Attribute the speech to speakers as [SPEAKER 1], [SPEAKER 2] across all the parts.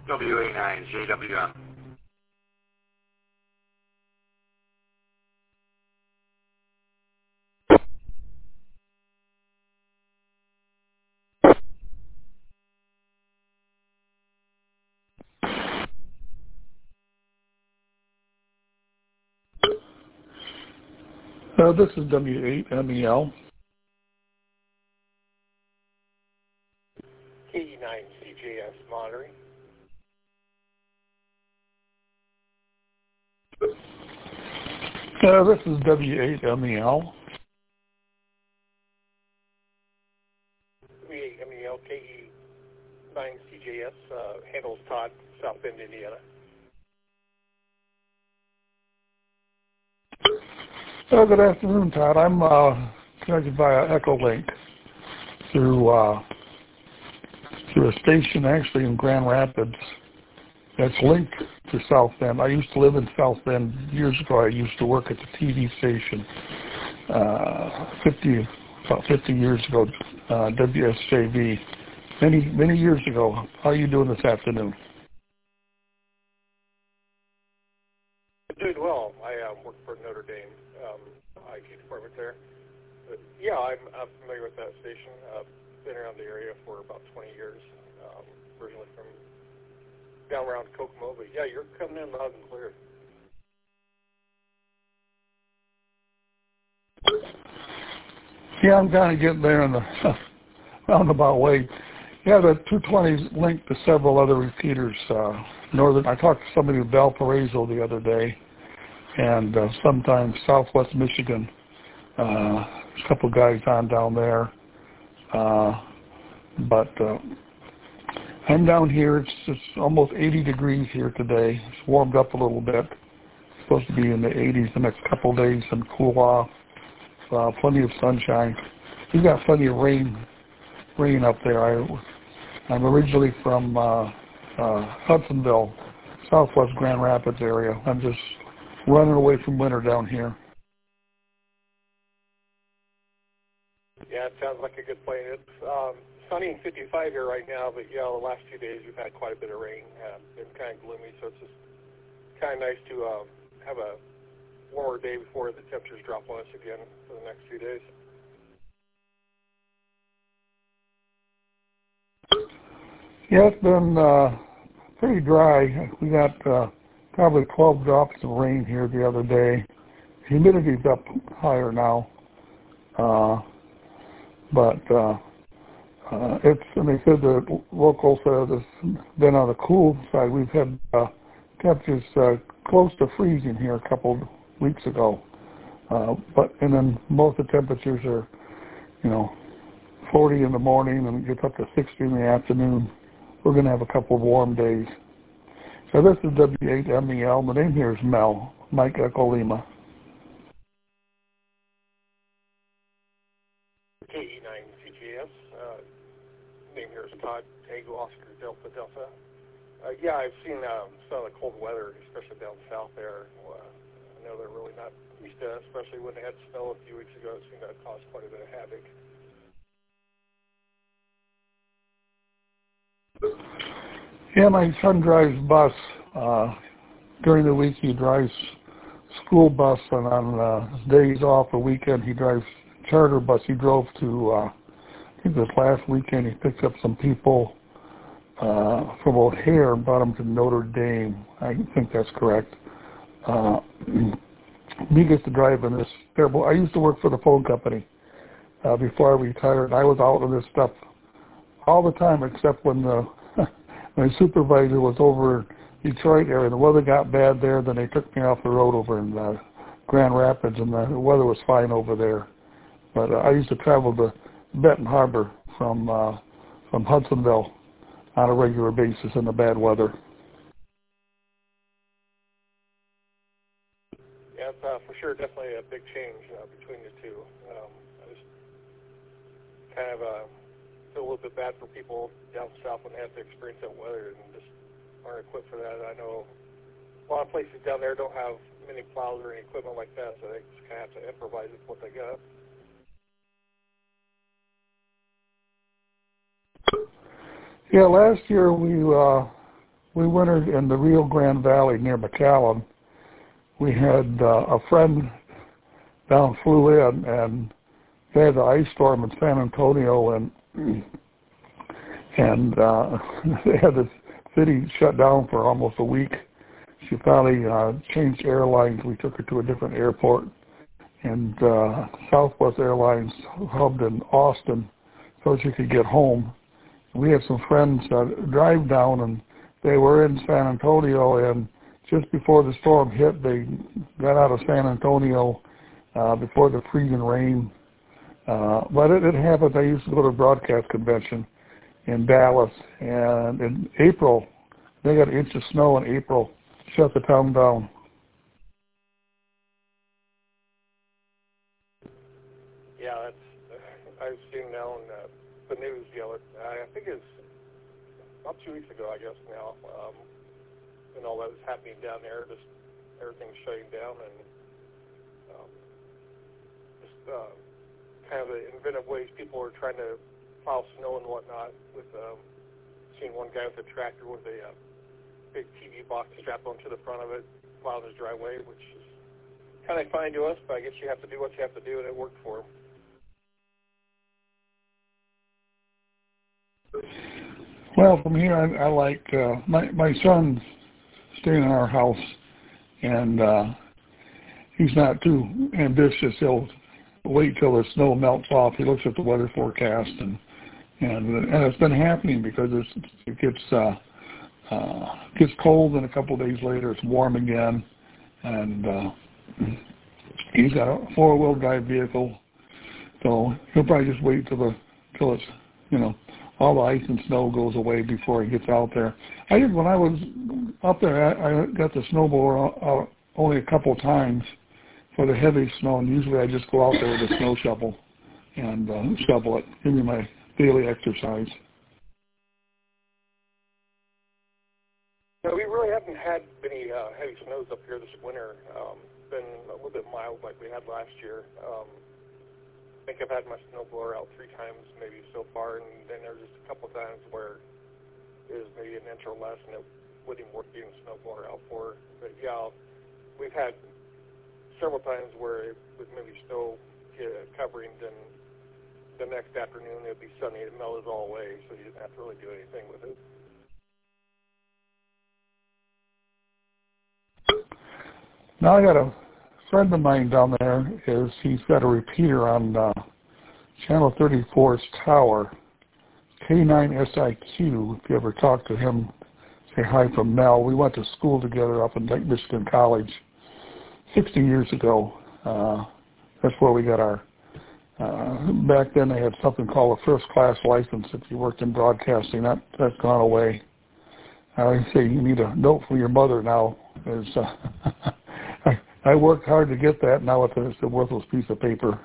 [SPEAKER 1] WA9JWM.
[SPEAKER 2] This is W8MEL.
[SPEAKER 3] KE9CJS monitoring.
[SPEAKER 2] This is W8MEL.
[SPEAKER 3] W8MEL KE9CJS handles Todd, South Bend, Indiana.
[SPEAKER 2] Good afternoon, Todd. I'm connected via Echolink through a station actually in Grand Rapids that's linked to South Bend. I used to live in South Bend years ago. I used to work at the TV station about 50 years ago, WSJV, many years ago. How are you doing this afternoon?
[SPEAKER 3] Doing well. I work for Notre Dame IT department there. But yeah, I'm familiar with that station. Been around the area for about 20 years, originally from down around Kokomo. But yeah, you're coming in loud and clear.
[SPEAKER 2] Yeah, I'm kind of getting there in the roundabout way. Yeah, the 220 is linked to several other repeaters. I talked to somebody in Valparaiso the other day, and sometimes Southwest Michigan. There's a couple guys on down there. But I'm down here. It's almost 80 degrees here today. It's warmed up a little bit. It's supposed to be in the 80s the next couple of days and cool off. Plenty of sunshine. We've got plenty of rain up there. I'm originally from Hudsonville, Southwest Grand Rapids area. I'm just running away from winter down here.
[SPEAKER 3] Yeah, it sounds like a good plan. It's sunny and 55 here right now, but yeah, the last 2 days we've had quite a bit of rain. Been kind of gloomy, so it's just kind of nice to have a warmer day before the temperatures drop on us again for the next few days.
[SPEAKER 2] Yeah, it's been pretty dry. We got probably 12 drops of rain here the other day. Humidity's up higher now. But and they said the local said it's been on the cool side. We've had temperatures close to freezing here a couple weeks ago. And then most of the temperatures are, 40 in the morning and it gets up to 60 in the afternoon. We're going to have a couple of warm days. So this is W8MEL. The name here is Mel, Mike Echo Lima.
[SPEAKER 3] KE9CJS. Name here is Todd, Tango Oscar Delta Delta. Yeah, I've seen some of the cold weather, especially down south there. I know they're really not used to, especially when they had snow a few weeks ago. It seemed to cause quite a bit of havoc.
[SPEAKER 2] Yeah, my son drives bus. During the week he drives school bus, and on days off or weekend he drives charter bus. He drove to, I think this last weekend he picked up some people from O'Hare and brought them to Notre Dame. I think that's correct. He gets to drive in this terrible. I used to work for the phone company before I retired. I was out on this stuff all the time, except when my supervisor was over in Detroit area. The weather got bad there. Then they took me off the road over in Grand Rapids, and the weather was fine over there. But I used to travel to Benton Harbor from Hudsonville on a regular basis in the bad weather.
[SPEAKER 3] Yeah, it's, for sure, definitely a big change between the two. I just kind of feel a little bit bad for people down south when they have to experience that weather and just aren't equipped for that. I know a lot of places down there don't have many plows or any equipment like that, so they just kind of have to improvise with what they got.
[SPEAKER 2] Yeah, last year we we wintered in the Rio Grande Valley near McAllen. We had a friend down flew in, and they had the ice storm in San Antonio, and they had the city shut down for almost a week. She finally changed airlines. We took her to a different airport, and Southwest Airlines hubbed in Austin so she could get home. We had some friends drive down, and they were in San Antonio, and just before the storm hit, they got out of San Antonio before the freezing rain. But it happened. I used to go to a broadcast convention in Dallas, and in April, they got an inch of snow in April, shut the town down.
[SPEAKER 3] Yeah, that's I've seen now in the news. I think it's about 2 weeks ago, I guess now, and all that was happening down there. Just everything's shutting down, and kind of the inventive ways people are trying to plow snow and whatnot. With seeing one guy with a tractor with a big TV box strapped onto the front of it, plowing his driveway, which is kind of fine to us, but I guess you have to do what you have to do, and it worked for him.
[SPEAKER 2] Well, from here, I like my son's staying in our house, and he's not too ambitious. He'll wait till the snow melts off. He looks at the weather forecast, and it's been happening because it gets cold, and a couple of days later it's warm again. And he's got a 4-wheel drive vehicle, so he'll probably just wait till it's all the ice and snow goes away before he gets out there. When I was up there, I got the snowblower out only a couple of times for the heavy snow, and usually I just go out there with a snow shovel and shovel it, give me my daily exercise.
[SPEAKER 3] No, we really haven't had any heavy snows up here this winter. Been a little bit mild like we had last year. I think I've had my snowblower out 3 times maybe so far, and then there's just a couple of times where it was maybe an inch or less, and it wouldn't even worth getting the snowblower out for. But yeah, we've had several times where it was maybe snow covering, then the next afternoon it would be sunny and it melted all away, so you didn't have to really do anything with it.
[SPEAKER 2] Now I got a friend of mine down there. He's got a repeater on Channel 34's tower, K9SIQ. If you ever talk to him, say hi from Mel. We went to school together up in Lake Michigan College 60 years ago. That's where we got our, back then they had something called a first class license if you worked in broadcasting. That's gone away. I say you need a note from your mother now. I worked hard to get that. Now it's a worthless piece of paper.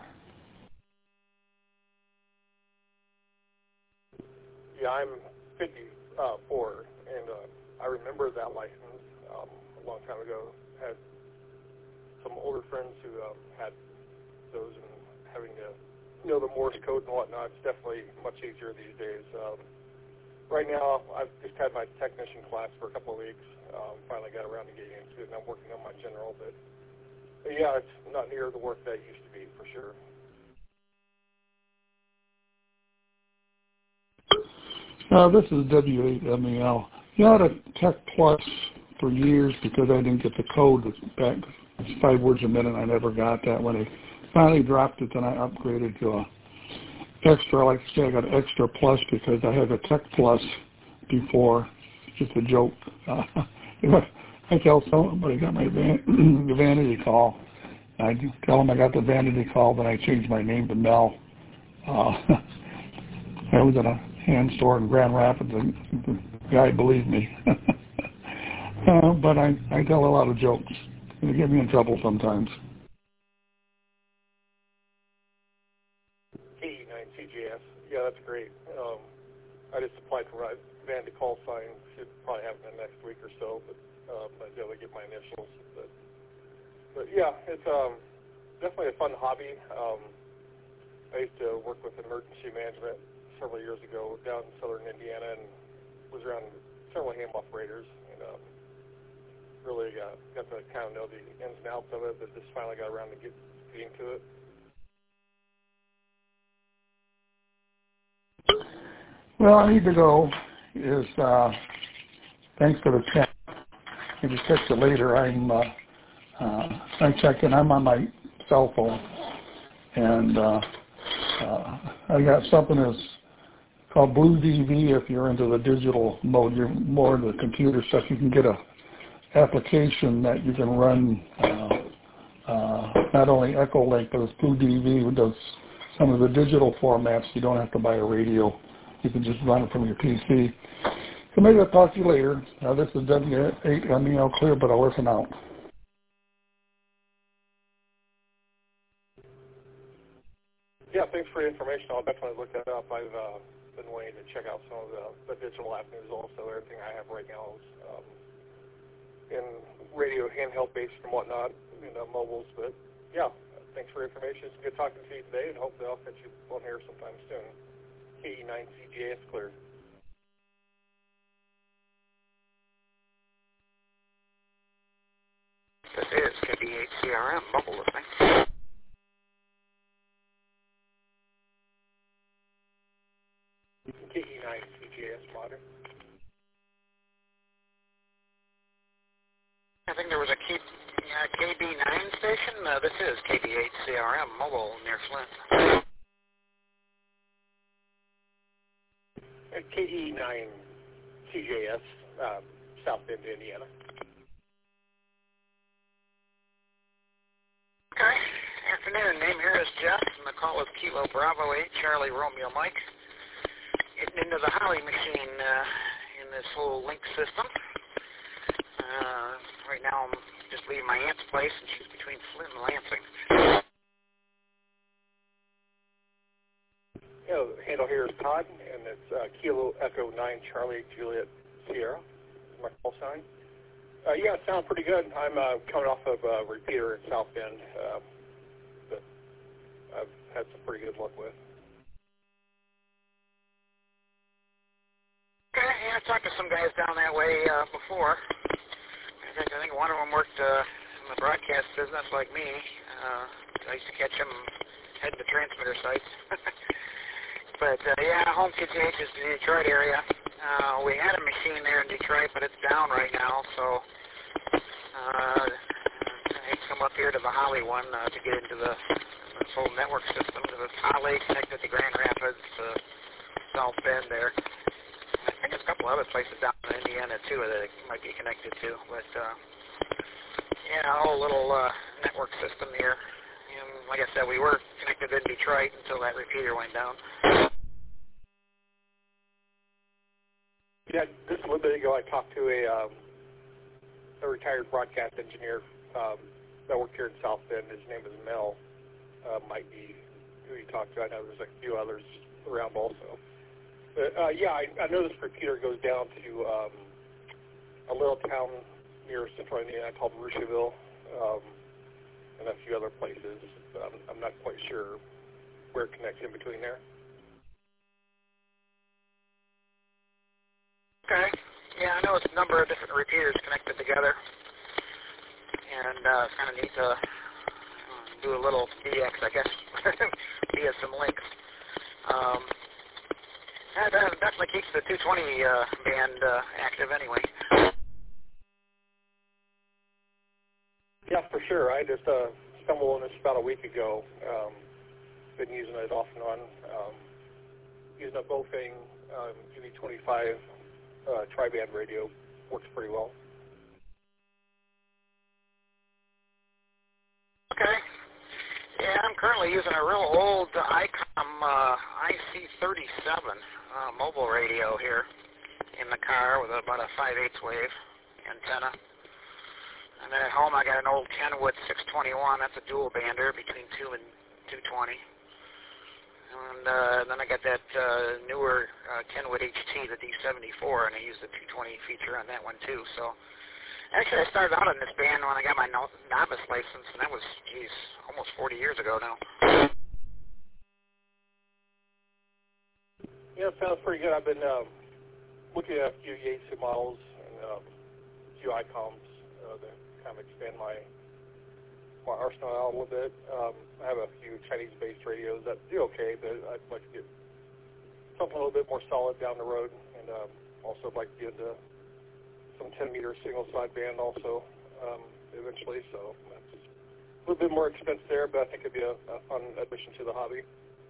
[SPEAKER 3] Yeah, I'm 54, and I remember that license a long time ago. Had some older friends who had those, and having to know the Morse code and whatnot, it's definitely much easier these days. Right now, I've just had my technician class for a couple of weeks. Finally got around to getting into it, and I'm working on my general, but yeah, it's not near the work that it used to be, for sure.
[SPEAKER 2] This is W8MEL. You had a Tech Plus for years because I didn't get the code back. It's 5 words a minute. I never got that. When I finally dropped it, then I upgraded to a extra. Like I say, I got an Extra Plus because I had a Tech Plus before. It's just a joke. I tell somebody I got my vanity call. I tell them I got the vanity call, then I changed my name to Mel. I was at a hand store in Grand Rapids, and the guy believed me. But I tell a lot of jokes. They get me in trouble sometimes.
[SPEAKER 3] K9CJS. Yeah, that's great. I just applied for my vanity call sign. Should probably have it in the next week or so, but I'd be able to get my initials. But yeah, it's definitely a fun hobby. I used to work with emergency management several years ago down in southern Indiana, and was around several ham operators. really got to kind of know the ins and outs of it, but just finally got around to getting to it.
[SPEAKER 2] Well, I need to go. Thanks for the chat. Maybe catch you later. I checked in. I'm on my cell phone, and I got something that's called Blue DV. If you're into the digital mode, you're more into the computer stuff. You can get a application that you can run not only Echolink, but it's Blue DV, who does some of the digital formats. You don't have to buy a radio. You can just run it from your PC. So maybe I'll talk to you later. This is W8MEL Clear, but I'll listen out.
[SPEAKER 3] Yeah, thanks for the information. I'll definitely look that up. I've been waiting to check out some of the digital avenues also. Everything I have right now is in radio handheld based and whatnot, mobiles. But yeah, thanks for the information. It's good talking to you today, and hopefully I'll catch you on here sometime soon. KE9CJS Clear.
[SPEAKER 1] This is KD8CRM mobile listening.
[SPEAKER 3] KE9CJS modern.
[SPEAKER 1] I think there was a KB9 station. This is KD8CRM mobile near Flint.
[SPEAKER 3] KE9CJS, South Bend, Indiana.
[SPEAKER 1] Okay. Afternoon. Name here is Jeff, and the call is Kilo Bravo 8, Charlie Romeo Mike. Getting into the Holly machine in this whole link system. Right now I'm just leaving my aunt's place, and she's between Flint and Lansing.
[SPEAKER 3] Handle here is Todd, and it's Kilo Echo 9 Charlie Juliet Sierra is my call sign. Yeah, it sounds pretty good. I'm coming off of a repeater in South Bend that I've had some pretty good luck with.
[SPEAKER 1] Okay, yeah, I talked to some guys down that way before. In fact, I think one of them worked in the broadcast business like me. I used to catch them heading to transmitter sites. But, yeah, home KTH is the Detroit area. We had a machine there in Detroit, but it's down right now, so I had to come up here to the Holly one to get into this whole network system. Because it's Holly connected to Grand Rapids, South Bend there. I think there's a couple other places down in Indiana, too, that it might be connected to. But, yeah, a whole little network system here. And like I said, we were connected in Detroit until that repeater went down.
[SPEAKER 3] Yeah, just a little bit ago I talked to a retired broadcast engineer that worked here in South Bend. His name is Mel. Might be who you talked to. I know there's a few others around also. But, yeah, I know this repeater goes down to a little town near central Indiana called Rushville, and a few other places. I'm not quite sure where it connects in between there.
[SPEAKER 1] Okay. Yeah, I know it's a number of different repeaters connected together. And it's kind of neat to do a little DX, I guess, via some links. That definitely keeps the 220 band active anyway.
[SPEAKER 3] Yeah, for sure. I just stumbled on this about a week ago. Been using it off and on. Using a Bofang UV25 tri-band radio. Works pretty well.
[SPEAKER 1] Okay. Yeah, I'm currently using a real old ICOM IC37 mobile radio here in the car with about a 5/8 wave antenna. And then at home I got an old Kenwood 621. That's a dual bander between 2 and 220. And then I got that newer Kenwood HT, the D74, and I use the 220 feature on that one too. So actually I started out on this band when I got my novice license, and that was, geez, almost 40 years ago now. Yeah,
[SPEAKER 3] it sounds pretty good. I've been looking at a few Yaesu models and few ICOMs to kind of expand my arsenal out a little bit. I have a few Chinese-based radios that do okay, but I'd like to get something a little bit more solid down the road, and also I'd like to get into some 10-meter single sideband also eventually. So that's a little bit more expense there, but I think it'd be a fun addition to the hobby.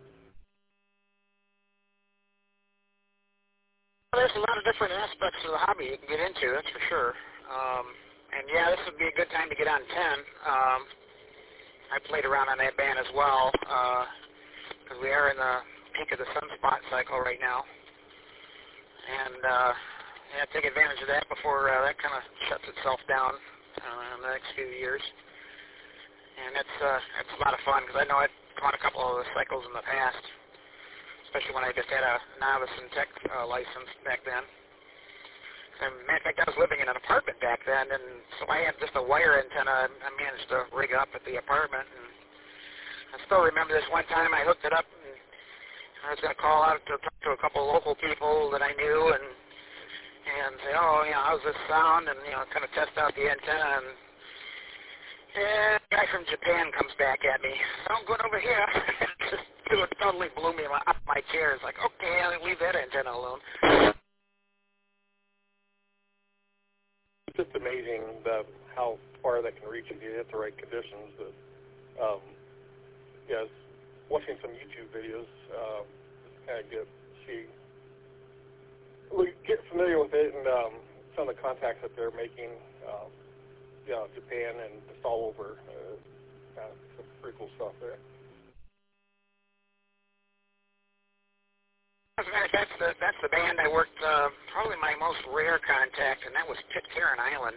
[SPEAKER 1] Well, there's a lot of different aspects of the hobby you can get into, that's for sure. And yeah, this would be a good time to get on 10. I played around on that band as well, because we are in the peak of the sunspot cycle right now. And yeah, take advantage of that before that kind of shuts itself down in the next few years. And it's a lot of fun, because I know I've caught a couple of the cycles in the past, especially when I just had a novice and tech license back then. As a matter of fact, I was living in an apartment back then, and so I had just a wire antenna I managed to rig up at the apartment. And I still remember this one time I hooked it up, and I was going to call out to talk to a couple of local people that I knew and say, oh, you know, how's this sound, and, you know, kind of test out the antenna. And a guy from Japan comes back at me, sound good over here. It totally blew me off my chair. It's like, okay, I'll leave that antenna alone.
[SPEAKER 3] It's just amazing how far that can reach if you hit the right conditions. But yeah, watching some YouTube videos, just kind of get familiar with it, and some of the contacts that they're making, Japan and just all over. Some pretty cool stuff there.
[SPEAKER 1] As a matter of fact, that's the band I worked, probably my most rare contact, and that was Pitcairn Island.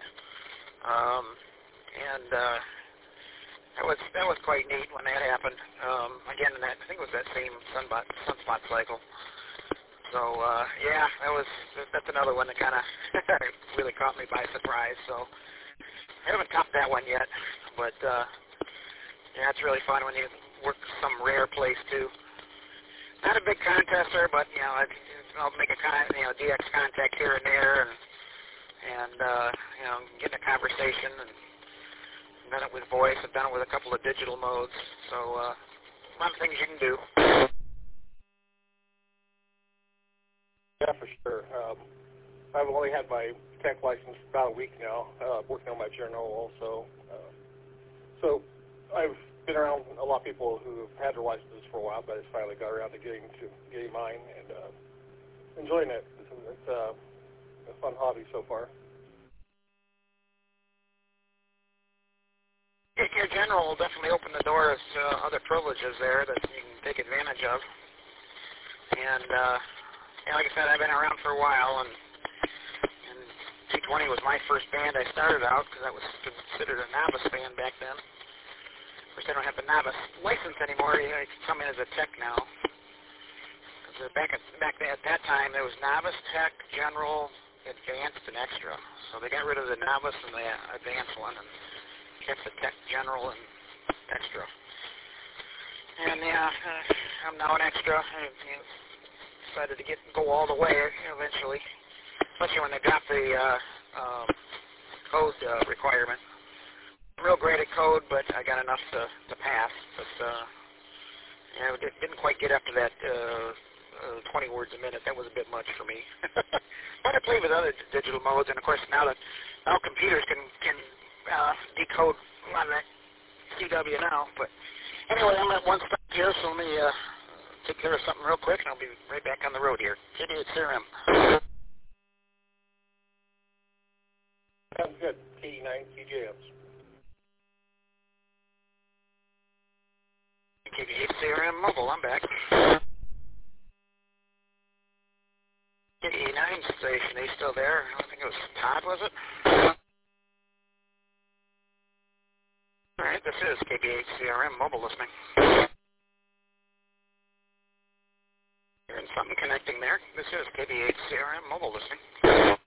[SPEAKER 1] That was quite neat when that happened. Again, I think it was that same sunspot cycle. So yeah, that's another one that kind of really caught me by surprise. So I haven't topped that one yet, but yeah, it's really fun when you work some rare place too. Not a big contester, but you know, I'll make a DX contact here and there, and you know, get in a conversation. And I've done it with voice. I've done it with a couple of digital modes. So a lot of things you can do.
[SPEAKER 3] Yeah, for sure. I've only had my tech license for about a week now, working on my journal also. So I've been around a lot of people who have had their licenses for a while, but I just finally got around to getting mine and enjoying it. It's a fun hobby so far.
[SPEAKER 1] Your general will definitely open the doors to other privileges there that you can take advantage of. And yeah, like I said, I've been around for a while, and 220 was my first band I started out, because that was considered a novice band back then. Of course, I don't have the novice license anymore. You can come in as a tech now. Because back at that time, there was novice, tech, general, advanced, and extra. So they got rid of the novice and the advanced one, and kept the tech, general, and extra. And yeah, I'm now an extra. I decided to go all the way eventually, especially when they dropped the code requirement. Real great at code, but I got enough to pass. But yeah, it didn't quite get up to that 20 words a minute. That was a bit much for me. But I play with other digital modes, and of course now computers can decode a lot of that CW now. But anyway, I'm at one stop here, so let me take care of something real quick, and I'll be right back on the road here. KB8CRM.
[SPEAKER 3] Sounds good. KE9 TJMs.
[SPEAKER 1] KB8CRM Mobile, I'm back. KE9 station, he's still there. I think it was Todd, was it? Alright, this is KB8CRM Mobile listening. Hearing something connecting there. This is KB8CRM Mobile listening.